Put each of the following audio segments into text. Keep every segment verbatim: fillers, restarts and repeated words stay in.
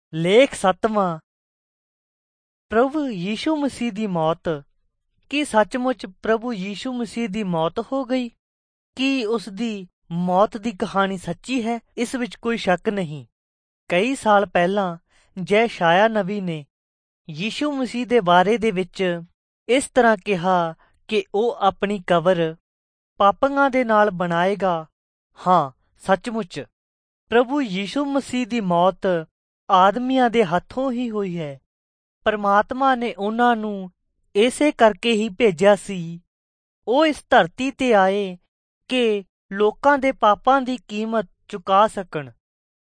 ਲੇਖ ਸੱਤਵਾਂ। ਪ੍ਰਭੂ ਯੀਸ਼ੂ ਮਸੀਹ ਦੀ ਮੌਤ। ਕੀ ਸੱਚਮੁੱਚ ਪ੍ਰਭੂ ਯੀਸ਼ੂ ਮਸੀਹ ਦੀ ਮੌਤ ਹੋ ਗਈ? ਕੀ ਉਸ ਦੀ ਮੌਤ ਦੀ ਕਹਾਣੀ ਸੱਚੀ ਹੈ? ਇਸ ਵਿੱਚ ਕੋਈ ਸ਼ੱਕ ਨਹੀਂ। ਕਈ ਸਾਲ ਪਹਿਲਾਂ ਯੈਸ਼ਾਇਆ ਨਬੀ ਨੇ ਯੀਸ਼ੂ ਮਸੀਹ ਦੇ ਬਾਰੇ ਦੇ ਵਿੱਚ ਇਸ ਤਰ੍ਹਾਂ ਕਿਹਾ ਕਿ ਉਹ ਆਪਣੀ ਕਬਰ ਪਾਪੀਆਂ ਦੇ ਨਾਲ ਬਣਾਏਗਾ। ਹਾਂ, ਸੱਚਮੁੱਚ ਪ੍ਰਭੂ ਯੀਸ਼ੂ ਮਸੀਹ ਦੀ ਮੌਤ ਆਦਮੀਆਂ ਦੇ ਹੱਥੋਂ ਹੀ ਹੋਈ ਹੈ। ਪਰਮਾਤਮਾ ਨੇ ਉਹਨਾਂ ਨੂੰ ਇਸੇ ਕਰਕੇ ਹੀ ਭੇਜਿਆ ਸੀ। ਉਹ ਇਸ ਧਰਤੀ ਤੇ ਆਏ ਕਿ ਲੋਕਾਂ ਦੇ ਪਾਪਾਂ ਦੀ ਕੀਮਤ ਚੁਕਾ ਸਕਣ।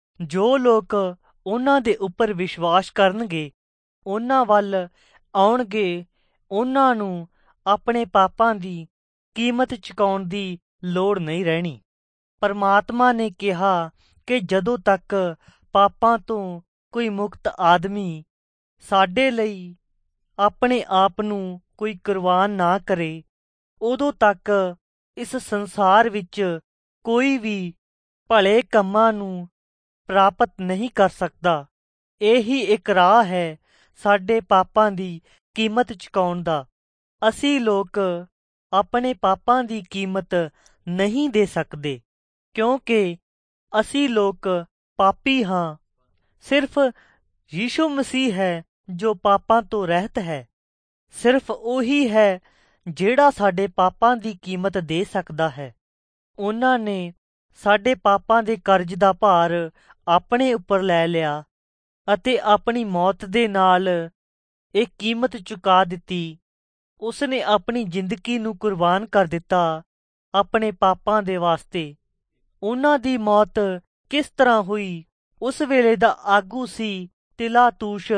ਜੋ ਲੋਕ ਉਹਨਾਂ ਦੇ ਉੱਪਰ ਵਿਸ਼ਵਾਸ ਕਰਨਗੇ, ਉਹਨਾਂ ਵੱਲ ਆਉਣਗੇ, ਉਹਨਾਂ ਨੂੰ ਆਪਣੇ ਪਾਪਾਂ ਦੀ ਕੀਮਤ ਚੁਕਾਉਣ ਦੀ ਲੋੜ ਨਹੀਂ ਰਹਿਣੀ। ਪਰਮਾਤਮਾ ਨੇ ਕਿਹਾ ਕਿ ਜਦੋਂ ਤੱਕ ਪਾਪਾਂ ਤੋਂ ਕੋਈ ਮੁਕਤ ਆਦਮੀ ਸਾਡੇ ਲਈ ਆਪਣੇ ਆਪ ਨੂੰ ਕੋਈ ਕੁਰਬਾਨ ਨਾ ਕਰੇ, ਉਦੋਂ ਤੱਕ ਇਸ ਸੰਸਾਰ ਵਿੱਚ ਕੋਈ ਵੀ ਭਲੇ ਕੰਮਾਂ ਨੂੰ ਪ੍ਰਾਪਤ ਨਹੀਂ ਕਰ ਸਕਦਾ। ਇਹੀ ਇੱਕ ਰਾਹ ਹੈ ਸਾਡੇ ਪਾਪਾਂ ਦੀ ਕੀਮਤ ਚੁਕਾਉਣ ਦਾ। ਅਸੀਂ ਲੋਕ ਆਪਣੇ ਪਾਪਾਂ ਦੀ ਕੀਮਤ ਨਹੀਂ ਦੇ ਸਕਦੇ ਕਿਉਂਕਿ ਅਸੀਂ ਲੋਕ ਪਾਪੀ ਹਾਂ। ਸਿਰਫ ਯੀਸ਼ੂ ਮਸੀਹ ਹੈ ਜੋ ਪਾਪਾਂ ਤੋਂ ਰਹਿਤ ਹੈ। ਸਿਰਫ ਉਹੀ ਹੈ ਜਿਹੜਾ ਸਾਡੇ ਪਾਪਾਂ ਦੀ ਕੀਮਤ ਦੇ ਸਕਦਾ ਹੈ। ਉਹਨਾਂ ਨੇ ਸਾਡੇ ਪਾਪਾਂ ਦੇ ਕਰਜ਼ ਦਾ ਭਾਰ ਆਪਣੇ ਉੱਪਰ ਲੈ ਲਿਆ ਅਤੇ ਆਪਣੀ ਮੌਤ ਦੇ ਨਾਲ ਇਹ ਕੀਮਤ ਚੁਕਾ ਦਿੱਤੀ। ਉਸ ਨੇ ਆਪਣੀ ਜ਼ਿੰਦਗੀ ਨੂੰ ਕੁਰਬਾਨ ਕਰ ਦਿੱਤਾ ਆਪਣੇ ਪਾਪਾਂ ਦੇ ਵਾਸਤੇ। ਉਹਨਾਂ ਦੀ ਮੌਤ ਕਿਸ ਤਰ੍ਹਾਂ ਹੋਈ? ਉਸ ਵੇਲੇ ਦਾ ਆਗੂ ਸੀ ਤਿਲਾਤੂਸ਼।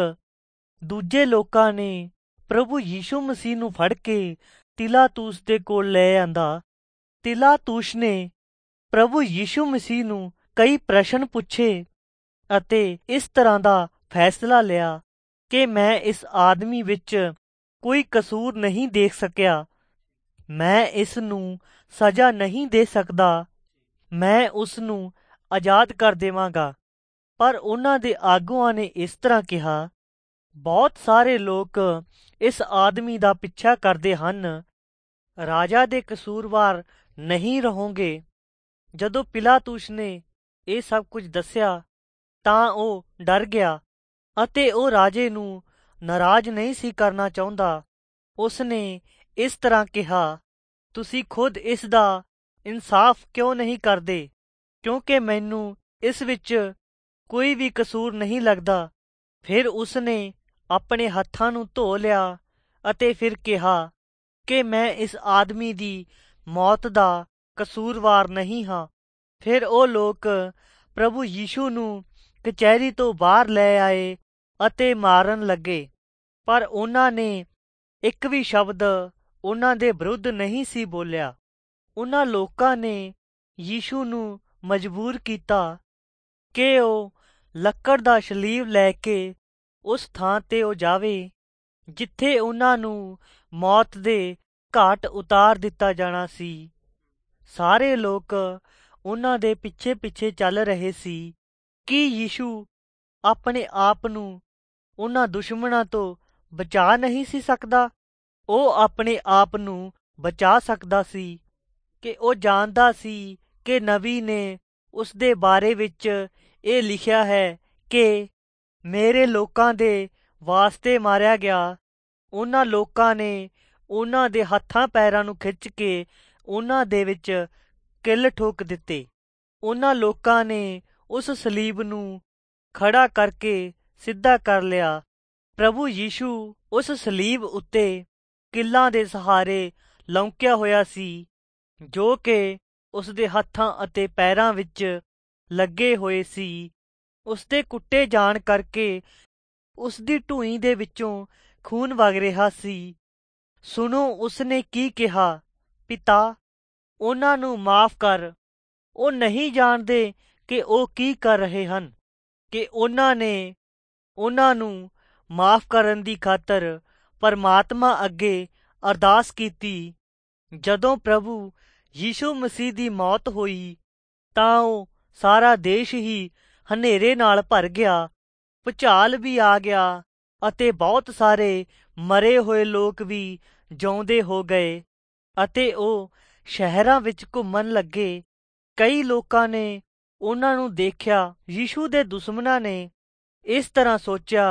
ਦੂਜੇ ਲੋਕਾਂ ਨੇ ਪ੍ਰਭੂ ਯੀਸ਼ੂ ਮਸੀਹ ਨੂੰ ਫੜ ਕੇ ਤਿਲਾਤੂਸ ਦੇ ਕੋਲ ਲੈ ਆਂਦਾ। ਤਿਲਾਤੂਸ਼ ਨੇ ਪ੍ਰਭੂ ਯੀਸ਼ੂ ਮਸੀਹ ਨੂੰ ਕਈ ਪ੍ਰਸ਼ਨ ਪੁੱਛੇ ਅਤੇ ਇਸ ਤਰ੍ਹਾਂ ਦਾ ਫੈਸਲਾ ਲਿਆ ਕਿ ਮੈਂ ਇਸ ਆਦਮੀ ਵਿੱਚ ਕੋਈ ਕਸੂਰ ਨਹੀਂ ਦੇਖ ਸਕਿਆ। ਮੈਂ ਇਸ ਨੂੰ ਸਜ਼ਾ ਨਹੀਂ ਦੇ ਸਕਦਾ। ਮੈਂ ਉਸ ਨੂੰ ਆਜ਼ਾਦ ਕਰ ਦੇਵਾਂਗਾ। ਪਰ ਉਹਨਾਂ ਦੇ ਆਗੂਆਂ ਨੇ ਇਸ ਤਰ੍ਹਾਂ ਕਿਹਾ, ਬਹੁਤ ਸਾਰੇ ਲੋਕ ਇਸ ਆਦਮੀ ਦਾ ਪਿੱਛਾ ਕਰਦੇ ਹਨ। ਰਾਜਾ ਦੇ ਕਸੂਰਵਾਰ ਨਹੀਂ ਰਹੋਗੇ। ਜਦੋਂ ਪਿਲਾਤੂਸ ਨੇ ਇਹ ਸਭ ਕੁਝ ਦੱਸਿਆ ਤਾਂ ਉਹ ਡਰ ਗਿਆ ਅਤੇ ਉਹ ਰਾਜੇ ਨੂੰ ਨਾਰਾਜ਼ ਨਹੀਂ ਸੀ ਕਰਨਾ ਚਾਹੁੰਦਾ। ਉਸ ਨੇ ਇਸ ਤਰ੍ਹਾਂ ਕਿਹਾ, ਤੁਸੀਂ ਖੁਦ ਇਸ ਦਾ ਇਨਸਾਫ ਕਿਉਂ ਨਹੀਂ ਕਰਦੇ? ਕਿਉਂਕਿ ਮੈਨੂੰ ਇਸ ਵਿੱਚ ਕੋਈ ਵੀ ਕਸੂਰ ਨਹੀਂ ਲੱਗਦਾ। ਫਿਰ ਉਸ ਨੇ ਆਪਣੇ ਹੱਥਾਂ ਨੂੰ ਧੋ ਲਿਆ ਅਤੇ ਫਿਰ ਕਿਹਾ ਕਿ ਮੈਂ ਇਸ ਆਦਮੀ ਦੀ ਮੌਤ ਦਾ ਕਸੂਰਵਾਰ ਨਹੀਂ ਹਾਂ। ਫਿਰ ਉਹ ਲੋਕ ਪ੍ਰਭੂ ਯੀਸ਼ੂ ਨੂੰ ਕਚਹਿਰੀ ਤੋਂ ਬਾਹਰ ਲੈ ਆਏ ਅਤੇ ਮਾਰਨ ਲੱਗੇ। ਪਰ ਉਹਨਾਂ ਨੇ ਇੱਕ ਵੀ ਸ਼ਬਦ ਉਹਨਾਂ ਦੇ ਵਿਰੁੱਧ ਨਹੀਂ ਸੀ ਬੋਲਿਆ। ਉਹਨਾਂ ਲੋਕਾਂ ਨੇ ਯੀਸ਼ੂ ਨੂੰ ਮਜਬੂਰ ਕੀਤਾ ਕਿ ਉਹ ਲੱਕੜ ਦਾ ਸਲੀਬ ਲੈ ਕੇ ਉਸ ਥਾਂ ਤੇ ਉਹ ਜਾਵੇ ਜਿੱਥੇ ਉਹਨਾਂ ਨੂੰ ਮੌਤ ਦੇ ਘਾਟ ਉਤਾਰ ਦਿੱਤਾ ਜਾਣਾ ਸੀ। ਸਾਰੇ ਲੋਕ ਉਹਨਾਂ ਦੇ ਪਿੱਛੇ ਪਿੱਛੇ ਚੱਲ ਰਹੇ ਸੀ। ਕੀ ਯੀਸ਼ੂ ਆਪਣੇ ਆਪ ਨੂੰ ਉਹਨਾਂ ਦੁਸ਼ਮਣਾਂ ਤੋਂ ਬਚਾ ਨਹੀਂ ਸੀ ਸਕਦਾ? ਉਹ ਆਪਣੇ ਆਪ ਨੂੰ ਬਚਾ ਸਕਦਾ ਸੀ ਕਿ ਉਹ ਜਾਣਦਾ ਸੀ ਕਿ ਨਬੀ ਨੇ ਉਸ ਦੇ ਬਾਰੇ ਵਿੱਚ ਇਹ ਲਿਖਿਆ ਹੈ ਕਿ ਮੇਰੇ ਲੋਕਾਂ ਦੇ ਵਾਸਤੇ ਮਾਰਿਆ ਗਿਆ। ਉਹਨਾਂ ਲੋਕਾਂ ਨੇ ਉਹਨਾਂ ਦੇ ਹੱਥਾਂ ਪੈਰਾਂ ਨੂੰ ਖਿੱਚ ਕੇ ਉਹਨਾਂ ਦੇ ਵਿੱਚ ਕਿੱਲ ਠੋਕ ਦਿੱਤੇ। ਉਹਨਾਂ ਲੋਕਾਂ ਨੇ ਉਸ ਸਲੀਬ ਨੂੰ ਖੜਾ ਕਰਕੇ ਸਿੱਧਾ ਕਰ ਲਿਆ। ਪ੍ਰਭੂ ਯੀਸ਼ੂ ਉਸ ਸਲੀਬ ਉੱਤੇ ਕਿੱਲਾਂ ਦੇ ਸਹਾਰੇ ਲੌਂਕਿਆ ਹੋਇਆ ਸੀ ਜੋ ਕਿ ਉਸ ਦੇ ਹੱਥਾਂ ਅਤੇ ਪੈਰਾਂ ਵਿੱਚ ਲੱਗੇ ਹੋਏ ਸੀ। ਉਸ ਦੇ ਕੁੱਟੇ ਜਾਣ ਕਰਕੇ ਉਸ ਦੀ ਢੂੰਈ ਦੇ ਵਿੱਚੋਂ ਖੂਨ ਵਗ ਰਿਹਾ ਸੀ। ਸੁਣੋ ਉਸ ਨੇ ਕੀ ਕਿਹਾ, ਪਿਤਾ ਉਹਨਾਂ ਨੂੰ ਮਾਫ਼ ਕਰ, ਉਹ ਨਹੀਂ ਜਾਣਦੇ ਕਿ ਉਹ ਕੀ ਕਰ ਰਹੇ ਹਨ। ਕਿ ਉਹਨਾਂ ਨੇ ਉਹਨਾਂ ਨੂੰ ਮਾਫ਼ ਕਰਨ ਦੀ ਖਾਤਰ ਪਰਮਾਤਮਾ ਅੱਗੇ ਅਰਦਾਸ ਕੀਤੀ। ਜਦੋਂ ਪ੍ਰਭੂ ਯੀਸ਼ੂ ਮਸੀਹ ਦੀ ਮੌਤ ਹੋਈ ਤਾਂ ਉਹ ਸਾਰਾ ਦੇਸ਼ ਹੀ ਹਨੇਰੇ ਨਾਲ ਭਰ ਗਿਆ ਭੁਚਾਲ ਵੀ ਆ ਗਿਆ ਅਤੇ ਬਹੁਤ ਸਾਰੇ ਮਰੇ ਹੋਏ ਲੋਕ ਵੀ ਜਿਉਂਦੇ ਹੋ ਗਏ ਅਤੇ ਉਹ ਸ਼ਹਿਰਾਂ ਵਿੱਚ ਘੁੰਮਣ ਲੱਗੇ। ਕਈ ਲੋਕਾਂ ਨੇ ਉਹਨਾਂ ਨੂੰ ਦੇਖਿਆ। ਯੀਸ਼ੂ ਦੇ ਦੁਸ਼ਮਣਾਂ ਨੇ ਇਸ ਤਰ੍ਹਾਂ ਸੋਚਿਆ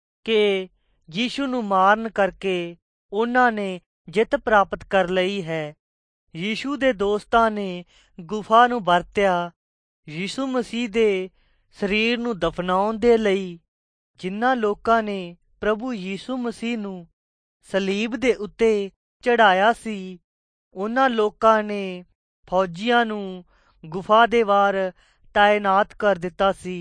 ਕਿ ਯੀਸ਼ੂ ਨੂੰ ਮਾਰਨ ਕਰਕੇ ਉਹਨਾਂ ਨੇ ਜਿੱਤ ਪ੍ਰਾਪਤ ਕਰ ਲਈ ਹੈ। ਯੀਸ਼ੂ ਦੇ ਦੋਸਤਾਂ ਨੇ ਗੁਫਾ ਨੂੰ ਵਰਤਿਆ ਯੀਸ਼ੂ ਮਸੀਹ ਦੇ ਸਰੀਰ ਨੂੰ ਦਫਨਾਉਣ ਦੇ ਲਈ। ਜਿਨ੍ਹਾਂ ਲੋਕਾਂ ਨੇ ਪ੍ਰਭੂ ਯੀਸ਼ੂ ਮਸੀਹ ਨੂੰ ਸਲੀਬ ਦੇ ਉੱਤੇ ਚੜ੍ਹਾਇਆ ਸੀ, ਉਹਨਾਂ ਲੋਕਾਂ ਨੇ ਫੌਜੀਆਂ ਨੂੰ ਗੁਫਾ ਦੇ ਬਾਹਰ ਤਾਇਨਾਤ ਕਰ ਦਿੱਤਾ ਸੀ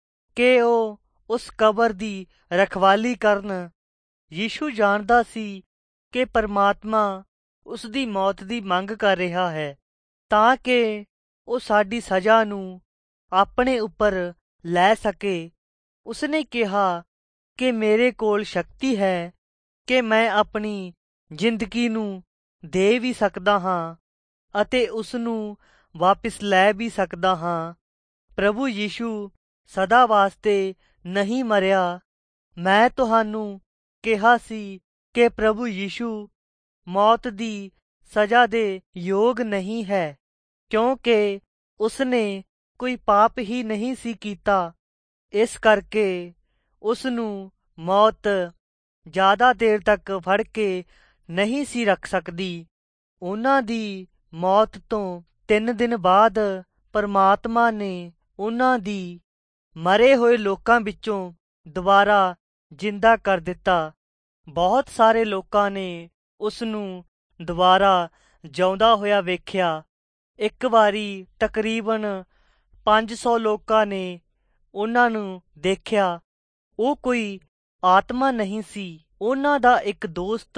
ਕਿ ਉਹ ਉਸ ਕਬਰ ਦੀ ਰਖਵਾਲੀ ਕਰਨ। ਯੀਸ਼ੂ ਜਾਣਦਾ ਸੀ ਕਿ ਪਰਮਾਤਮਾ ਉਸ ਦੀ ਮੌਤ ਦੀ ਮੰਗ ਕਰ ਰਿਹਾ ਹੈ ਤਾਂ ਕਿ ਉਹ ਸਾਡੀ ਸਜ਼ਾ ਨੂੰ ਆਪਣੇ ਉੱਪਰ ਲੈ ਸਕੇ। ਉਸਨੇ ਕਿਹਾ ਕਿ ਮੇਰੇ ਕੋਲ ਸ਼ਕਤੀ ਹੈ ਕਿ ਮੈਂ ਆਪਣੀ ਜ਼ਿੰਦਗੀ ਨੂੰ ਦੇ ਵੀ ਸਕਦਾ ਹਾਂ ਅਤੇ ਉਸ ਨੂੰ ਵਾਪਿਸ ਲੈ ਵੀ ਸਕਦਾ ਹਾਂ। ਪ੍ਰਭੂ ਯੀਸ਼ੂ ਸਦਾ ਵਾਸਤੇ ਨਹੀਂ ਮਰਿਆ। ਮੈਂ ਤੁਹਾਨੂੰ ਕਿਹਾ ਸੀ ਕਿ ਪ੍ਰਭੂ ਯੀਸ਼ੂ ਮੌਤ ਦੀ ਸਜ਼ਾ ਦੇ ਯੋਗ ਨਹੀਂ ਹੈ ਕਿਉਂਕਿ ਉਸਨੇ ਕੋਈ ਪਾਪ ਹੀ ਨਹੀਂ ਸੀ ਕੀਤਾ। ਇਸ ਕਰਕੇ ਉਸ ਨੂੰ ਮੌਤ ਜ਼ਿਆਦਾ ਦੇਰ ਤੱਕ ਫੜ ਕੇ ਨਹੀਂ ਸੀ ਰੱਖ ਸਕਦੀ। ਉਹਨਾਂ ਦੀ ਮੌਤ ਤੋਂ ਤਿੰਨ ਦਿਨ ਬਾਅਦ ਪਰਮਾਤਮਾ ਨੇ ਉਹਨਾਂ ਦੀ ਮਰੇ ਹੋਏ ਲੋਕਾਂ ਵਿੱਚੋਂ ਦੁਬਾਰਾ ਜਿੰਦਾ ਕਰ ਦਿੱਤਾ। ਬਹੁਤ ਸਾਰੇ ਲੋਕਾਂ ਨੇ ਉਸ ਨੂੰ ਦੁਬਾਰਾ ਜਿਉਂਦਾ ਹੋਇਆ ਵੇਖਿਆ। ਇੱਕ ਵਾਰੀ ਤਕਰੀਬਨ ਪੰਜ ਸੌ ਲੋਕਾਂ ਨੇ ਉਹਨਾਂ ਨੂੰ ਦੇਖਿਆ। ਉਹ ਕੋਈ ਆਤਮਾ ਨਹੀਂ ਸੀ। ਉਹਨਾਂ ਦਾ ਇੱਕ ਦੋਸਤ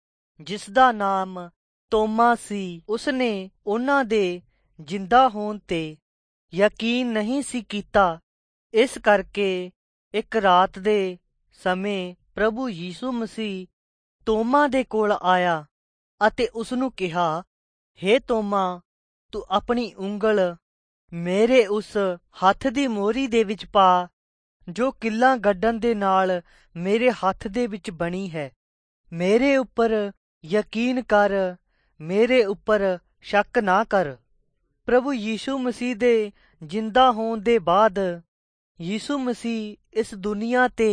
ਜਿਸ ਦਾ ਨਾਮ ਤੋਮਾ ਸੀ, ਉਸਨੇ ਉਹਨਾਂ ਦੇ ਜਿੰਦਾ ਹੋਣ ਤੇ ਯਕੀਨ ਨਹੀਂ ਸੀ ਕੀਤਾ। ਇਸ ਕਰਕੇ ਇੱਕ ਰਾਤ ਦੇ ਸਮੇਂ ਪ੍ਰਭੂ ਯੀਸ਼ੂ ਮਸੀਹ ਤੋਮਾ ਦੇ ਕੋਲ ਆਇਆ ਅਤੇ ਉਸਨੂੰ ਕਿਹਾ, ਹੇ ਤੋਮਾ, ਤੂੰ ਆਪਣੀ ਉਂਗਲ ਮੇਰੇ ਉਸ ਹੱਥ ਦੀ ਮੋਹਰੀ ਦੇ ਵਿੱਚ ਪਾ ਜੋ ਕਿੱਲਾਂ ਗੱਡਣ ਦੇ ਨਾਲ ਮੇਰੇ ਹੱਥ ਦੇ ਵਿੱਚ ਬਣੀ ਹੈ। ਮੇਰੇ ਉੱਪਰ ਯਕੀਨ ਕਰ, ਮੇਰੇ ਉੱਪਰ ਸ਼ੱਕ ਨਾ ਕਰ। ਪ੍ਰਭੂ ਯੀਸ਼ੂ ਮਸੀਹ ਦੇ ਜਿੰਦਾ ਹੋਣ ਦੇ ਬਾਅਦ ਯੀਸ਼ੂ ਮਸੀਹ ਇਸ ਦੁਨੀਆ ਤੇ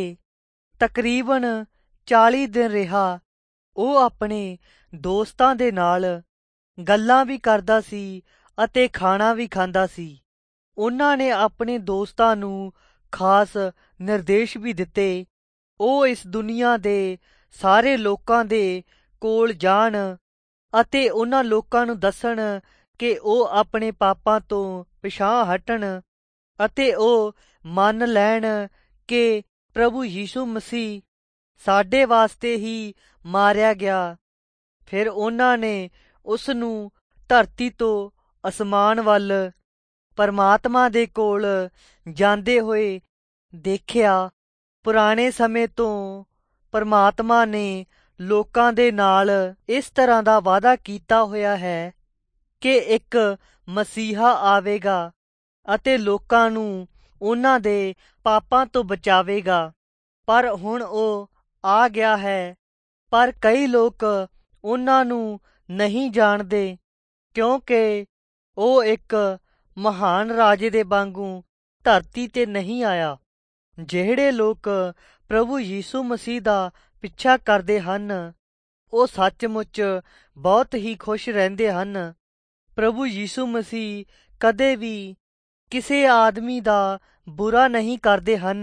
ਤਕਰੀਬਨ ਚਾਲੀ ਦਿਨ ਰਿਹਾ। ਉਹ ਆਪਣੇ ਦੋਸਤਾਂ ਦੇ ਨਾਲ ਗੱਲਾਂ ਵੀ ਕਰਦਾ ਸੀ ਅਤੇ ਖਾਣਾ ਵੀ ਖਾਂਦਾ ਸੀ। ਉਹਨਾਂ ਨੇ ਆਪਣੇ ਦੋਸਤਾਂ ਨੂੰ ਖਾਸ ਨਿਰਦੇਸ਼ ਵੀ ਦਿੱਤੇ। ਉਹ ਇਸ ਦੁਨੀਆ ਦੇ ਸਾਰੇ ਲੋਕਾਂ ਦੇ ਕੋਲ ਜਾਣ ਅਤੇ ਉਹਨਾਂ ਲੋਕਾਂ ਨੂੰ ਦੱਸਣ ਕਿ ਉਹ ਆਪਣੇ ਪਾਪਾਂ ਤੋਂ ਪਿਛਾਂਹ ਹਟਣ ਅਤੇ ਉਹ ਮੰਨ ਲੈਣ ਕਿ ਪ੍ਰਭੂ ਯੀਸ਼ੂ ਮਸੀਹ ਸਾਡੇ ਵਾਸਤੇ ਹੀ ਮਾਰਿਆ ਗਿਆ। ਫਿਰ ਉਹਨਾਂ ਨੇ ਉਸ ਨੂੰ ਧਰਤੀ ਤੋਂ ਅਸਮਾਨ ਵੱਲ ਪਰਮਾਤਮਾ ਦੇ ਕੋਲ ਜਾਂਦੇ ਹੋਏ ਦੇਖਿਆ। ਪੁਰਾਣੇ ਸਮੇਂ ਤੋਂ ਪਰਮਾਤਮਾ ਨੇ ਲੋਕਾਂ ਦੇ ਨਾਲ ਇਸ ਤਰ੍ਹਾਂ ਦਾ ਵਾਅਦਾ ਕੀਤਾ ਹੋਇਆ ਹੈ ਕਿ ਇੱਕ ਮਸੀਹਾ ਆਵੇਗਾ ਅਤੇ ਲੋਕਾਂ ਨੂੰ ਉਹਨਾਂ ਦੇ ਪਾਪਾਂ ਤੋਂ ਬਚਾਵੇਗਾ। ਪਰ ਹੁਣ ਉਹ ਆ ਗਿਆ ਹੈ, ਪਰ ਕਈ ਲੋਕ ਉਹਨਾਂ ਨੂੰ ਨਹੀਂ ਜਾਣਦੇ ਕਿਉਂਕਿ ਉਹ ਇੱਕ ਮਹਾਨ ਰਾਜੇ ਦੇ ਵਾਂਗੂ ਧਰਤੀ ਤੇ ਨਹੀਂ ਆਇਆ। ਜਿਹੜੇ ਲੋਕ ਪ੍ਰਭੂ ਯੀਸ਼ੂ ਮਸੀਹ ਦਾ ਪਿੱਛਾ ਕਰਦੇ ਹਨ ਉਹ ਸੱਚਮੁੱਚ ਬਹੁਤ ਹੀ ਖੁਸ਼ ਰਹਿੰਦੇ ਹਨ। ਪ੍ਰਭੂ ਯੀਸ਼ੂ ਮਸੀਹ ਕਦੇ ਵੀ ਕਿਸੇ ਆਦਮੀ ਦਾ ਬੁਰਾ ਨਹੀਂ ਕਰਦੇ ਹਨ।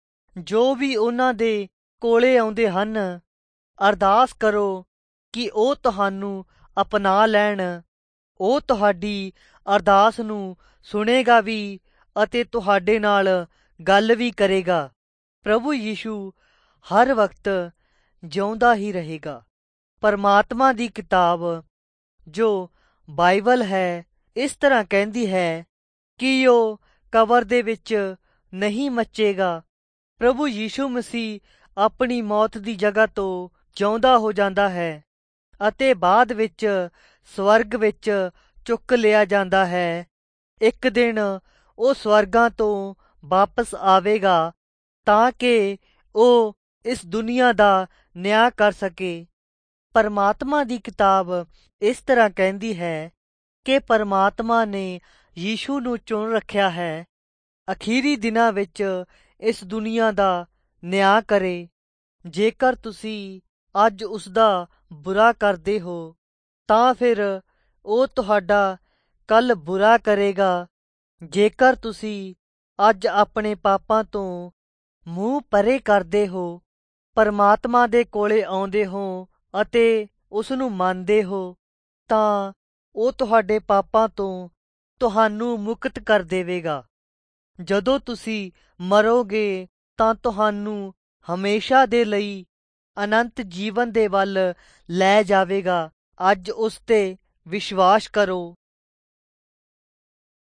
ਜੋ ਵੀ ਉਹਨਾਂ ਦੇ ਕੋਲੇ ਆਉਂਦੇ ਹਨ, ਅਰਦਾਸ ਕਰੋ ਕਿ ਉਹ ਤੁਹਾਨੂੰ ਅਪਣਾ ਲੈਣ। ਉਹ ਤੁਹਾਡੀ ਅਰਦਾਸ ਨੂੰ ਸੁਣੇਗਾ ਵੀ ਅਤੇ ਤੁਹਾਡੇ ਨਾਲ ਗੱਲ ਵੀ ਕਰੇਗਾ। ਪ੍ਰਭੂ ਯੀਸ਼ੂ ਹਰ ਵਕਤ ਜਿਉਂਦਾ ਹੀ ਰਹੇਗਾ। ਪਰਮਾਤਮਾ ਦੀ ਕਿਤਾਬ ਜੋ ਬਾਈਬਲ ਹੈ ਇਸ ਤਰ੍ਹਾਂ ਕਹਿੰਦੀ ਹੈ ਕਿ ਉਹ ਕਬਰ ਦੇ ਵਿੱਚ ਨਹੀਂ ਮੱਚੇਗਾ। ਪ੍ਰਭੂ ਯੀਸ਼ੂ ਮਸੀਹ ਆਪਣੀ ਮੌਤ ਦੀ ਜਗ੍ਹਾ ਤੋਂ ਜਿਉਂਦਾ ਹੋ ਜਾਂਦਾ ਹੈ ਅਤੇ ਬਾਅਦ ਵਿੱਚ ਸਵਰਗ ਵਿੱਚ ਚੁੱਕ ਲਿਆ ਜਾਂਦਾ ਹੈ। ਇੱਕ ਦਿਨ ਉਹ ਸਵਰਗਾਂ ਤੋਂ ਵਾਪਸ ਆਵੇਗਾ ਤਾਂ ਕਿ ਉਹ ਇਸ ਦੁਨੀਆ ਦਾ ਨਿਆਂ ਕਰ ਸਕੇ। ਪਰਮਾਤਮਾ ਦੀ ਕਿਤਾਬ ਇਸ ਤਰ੍ਹਾਂ ਕਹਿੰਦੀ ਹੈ ਕਿ ਪਰਮਾਤਮਾ ਨੇ ਯੀਸ਼ੂ ਨੂੰ ਚੁਣ ਰੱਖਿਆ ਹੈ ਅਖੀਰੀ ਦਿਨਾਂ ਵਿੱਚ ਇਸ ਦੁਨੀਆ ਦਾ ਨਿਆਂ ਕਰੇ। ਜੇਕਰ ਤੁਸੀਂ ਅੱਜ ਉਸਦਾ ਬੁਰਾ ਕਰਦੇ ਹੋ ਤਾਂ ਫਿਰ ਉਹ ਤੁਹਾਡਾ ਕੱਲ੍ਹ ਬੁਰਾ ਕਰੇਗਾ। ਜੇਕਰ ਤੁਸੀਂ ਅੱਜ ਆਪਣੇ ਪਾਪਾਂ ਤੋਂ ਮੂੰਹ ਪਰੇ ਕਰਦੇ ਹੋ, ਪਰਮਾਤਮਾ ਦੇ ਕੋਲੇ ਆਉਂਦੇ ਹੋ ਅਤੇ ਉਸ ਨੂੰ ਮੰਨਦੇ ਹੋ, ਤਾਂ ਉਹ ਤੁਹਾਡੇ ਪਾਪਾਂ ਤੋਂ ਤੁਹਾਨੂੰ ਮੁਕਤ ਕਰ ਦੇਵੇਗਾ। ਜਦੋਂ ਤੁਸੀਂ ਮਰੋਗੇ ਤਾਂ ਤੁਹਾਨੂੰ ਹਮੇਸ਼ਾ ਦੇ ਲਈ ਅਨੰਤ ਜੀਵਨ ਦੇ ਵੱਲ ਲੈ ਜਾਵੇਗਾ। ਅੱਜ ਉਸ 'ਤੇ ਵਿਸ਼ਵਾਸ ਕਰੋ।